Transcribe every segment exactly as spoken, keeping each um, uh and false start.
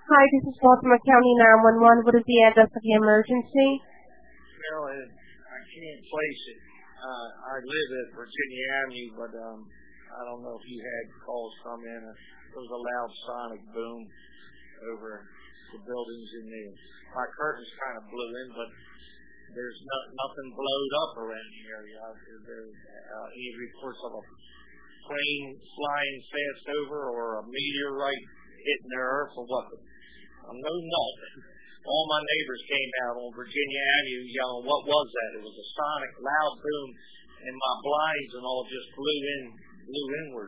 Hi, this is Baltimore County nine one one. What is the address of the emergency? Well, I can't place it. Uh, I live at Virginia Avenue, but um, I don't know if you had calls come in. There was a loud sonic boom over the buildings in there. My curtains kind of blew in, but there's no, nothing blowed up around the area. Is there uh, any reports of a plane flying fast over or a meteorite hitting the earth or what? I'm no nut. All my neighbors came out on Virginia Avenue yelling, what was that? It was a sonic, loud boom, and my blinds and all just blew in, blew inward.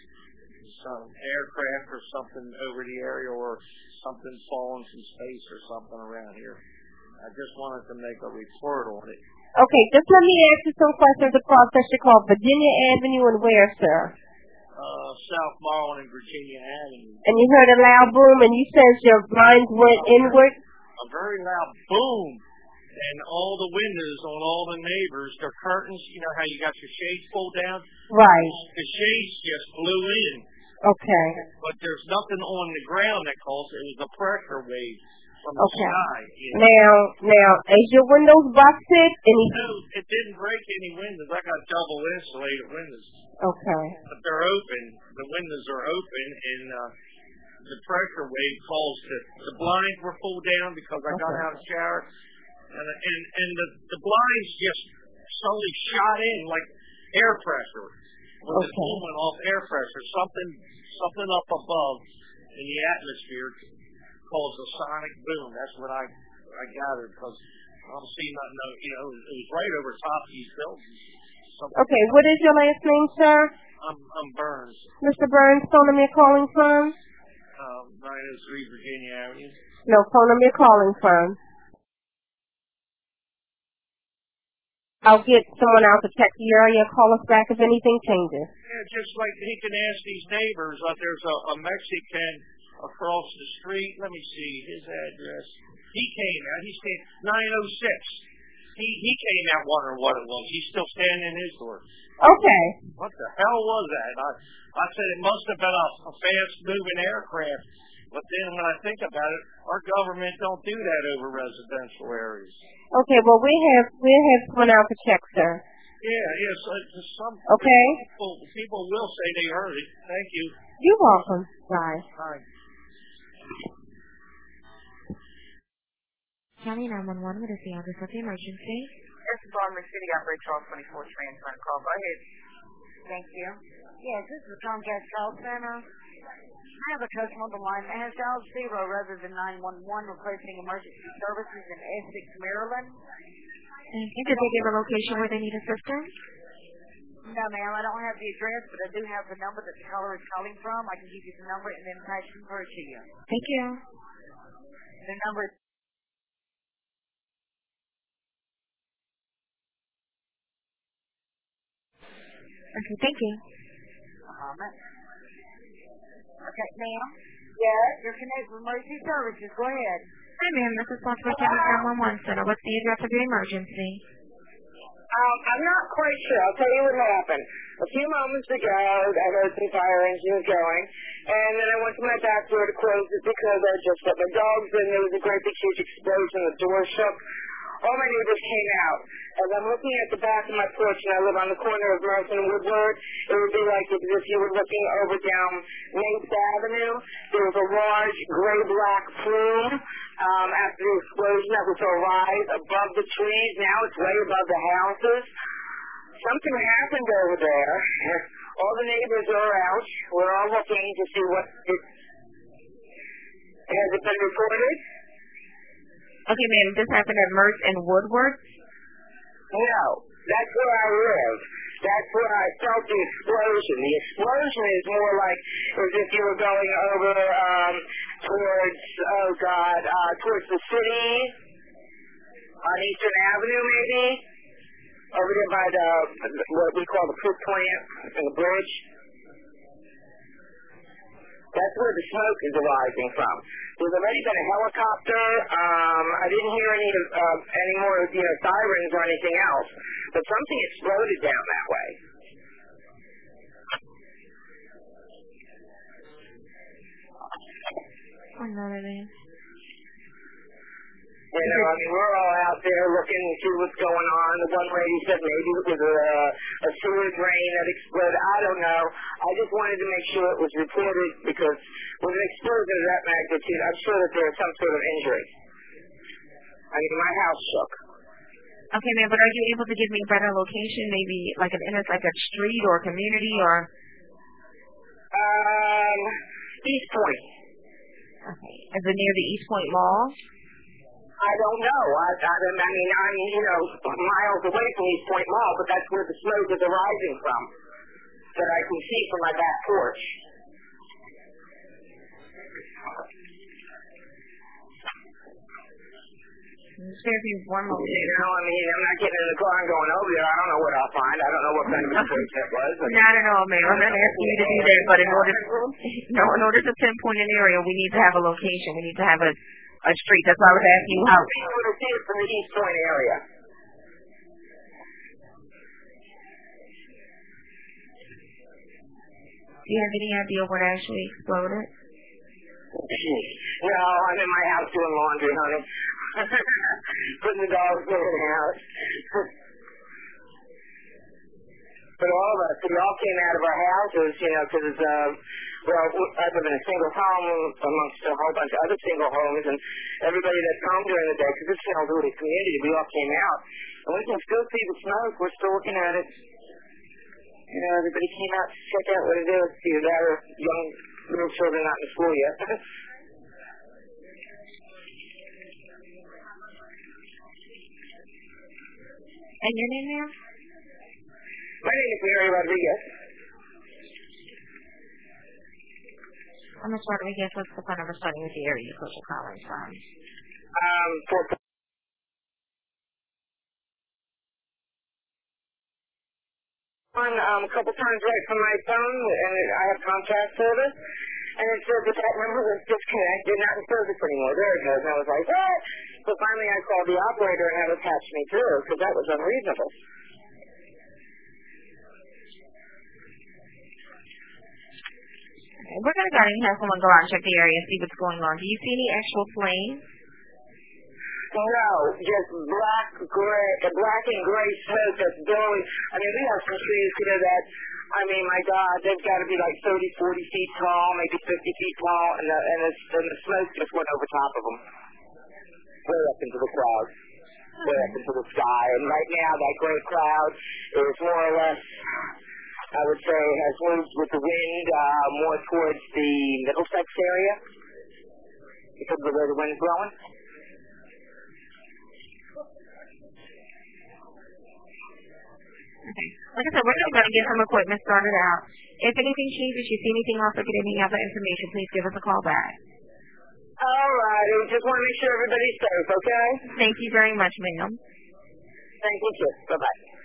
Some aircraft or something over the area or something falling from space or something around here. I just wanted to make a report on it. Okay, just let me ask you some questions across what you call Virginia Avenue and where, sir? Uh, South Marlin and Virginia Avenue. And you heard a loud boom and you said your blinds went a inward? A very loud boom. And all the windows on all the neighbors, their curtains, you know how you got your shades pulled down? Right. The shades just blew in. Okay. But there's nothing on the ground that caused it. It was a pressure wave from the okay. sky. You know? Now, now, is your windows busted? Any... No, it didn't break any windows. I got double insulated windows. Okay. But they're open. The windows are open, and uh, the pressure wave caused it. The blinds were pulled down because I okay. got out of the shower, and and and the the blinds just slowly shot in like air pressure. When okay. the boom went off, air pressure, something something up above in the atmosphere caused a sonic boom. That's what I I gathered because I don't see nothing. You know, it was right over top of these buildings. Something okay, what is your last name, sir? I'm I'm Burns. Mister Burns, phone number you're calling from? Um, nine oh three Virginia Avenue. No, phone number you're calling from. I'll get someone out to check the area. Call us back if anything changes. Yeah, just like he can ask these neighbors. Uh, there's a, a Mexican across the street. Let me see his address. He came out. He's staying nine oh six. He he came out wondering what it was. He's still standing in his door. Okay. What the hell was that? I I said it must have been a, a fast moving aircraft. But then when I think about it, our government don't do that over residential areas. Okay, well we have we have someone out to check, sir. Yeah, yeah. So it's some okay. People people will say they heard it. Thank you. You're welcome. Bye. Bye. County nine one one, what is the address of the emergency? This is Baltimore City Operator twelve twenty-four transplant call. Go ahead. Thank you. Yes, this is the Comcast call center. I have a customer on the line that has dialed zero rather than nine one one, replacing emergency services in Essex, Maryland. Thank you. Did they give a location where they need assistance? No, ma'am. I don't have the address, but I do have the number that the caller is calling from. I can give you the number and then patch it over to you. Thank you. The number is okay, thank you. Uh-huh. Okay, ma'am. Yes? You're connected with emergency services. Go ahead. Hi, ma'am. This is Baltimore County nine one one Center. What's the address of the emergency? Um, I'm not quite sure. I'll tell you what happened. A few moments ago, I heard some fire engines going, and then I went to my back door to close it because I just let my dogs in. There was a great big huge explosion. The door shook. All my neighbors came out. As I'm looking at the back of my porch, and I live on the corner of Merce and Woodward, it would be like as if you were looking over down Mace Avenue. There was a large gray-black plume um, after the explosion that was to rise above the trees. Now it's way above the houses. Something happened over there. All the neighbors are out. We're all looking to see what it... Has it been reported? Okay, ma'am, this happened at Merce and Woodward? No, that's where I live. That's where I felt the explosion. The explosion is more like as if you were going over um, towards, oh God, uh, towards the city, on Eastern Avenue maybe, over there by the, what we call the fruit plant and the bridge. That's where the smoke is arising from. There's already been a helicopter. Um, I didn't hear any uh, any more, you know, sirens or anything else, but something exploded down that way. Another name. You know, I mean, we're all out there looking to see what's going on. The one lady said maybe it was a, a sewer drain that exploded. I don't know. I just wanted to make sure it was reported because with an explosion of that magnitude, I'm sure that there was some sort of injury. I mean, my house shook. Okay, ma'am, but are you able to give me a better location, maybe like an inner, like a street or community or? Um, East Point. Okay. Is it near the East Point Mall? I don't know. I, I, I mean, I'm, you know, miles away from East Point Mall, but that's where the smoke is arising from, that I can see from my back porch. Spare me one moment. You know, I mean, I'm not getting in the car and going over there. I don't know what I'll find. I don't know what kind of mistake that was. Not at all, ma'am. I'm not asking you to do that, but in order, no, in order to pinpoint an area, we need to have a location. We need to have a, a street. That's why I was asking you how. I would have seen it from the East Point area. Do you have any idea what actually exploded? No, I'm in my house doing laundry, honey. Putting the dogs in the house. But all of us, we all came out of our houses, you know, because, uh, well, I live in a single home amongst a whole bunch of other single homes, and everybody that's home during the day, because it's an elderly community, we all came out. And we can still see the smoke. We're still looking at it. You know, everybody came out to check out what it is. Either that or young little children not in school yet. And your name, ma'am? My name is Mary Rodriguez. I'm Miss Rodriguez. What's the phone number starting with the area you're calling from? Um, for on um, a couple times right from my phone, and I have contact service, and it said that that number was disconnected, not in service anymore. There it goes. And I was like, what? So finally I called the operator and had her patch me through, because that was unreasonable. Okay, we're going to go ahead and have someone go out and check the area and see what's going on. Do you see any actual flames? No, just black, gray, black and gray smoke that's billowing. I mean, we have some trees here that, I mean, my God, they've got to be like thirty, forty feet tall, maybe fifty feet tall, and the, and, it's, and the smoke just went over top of them. Way up into the clouds. Way up into the sky. And right now, that gray cloud is more or less, I would say, has moved with the wind uh, more towards the Middlesex area because of the way the wind's blowing. Okay. Like I said, we're going to get some equipment started out. If anything changes, you see anything else or get any other information, please give us a call back. All right. I just want to make sure everybody's safe, okay? Thank you very much, ma'am. Thank you, too. Bye-bye.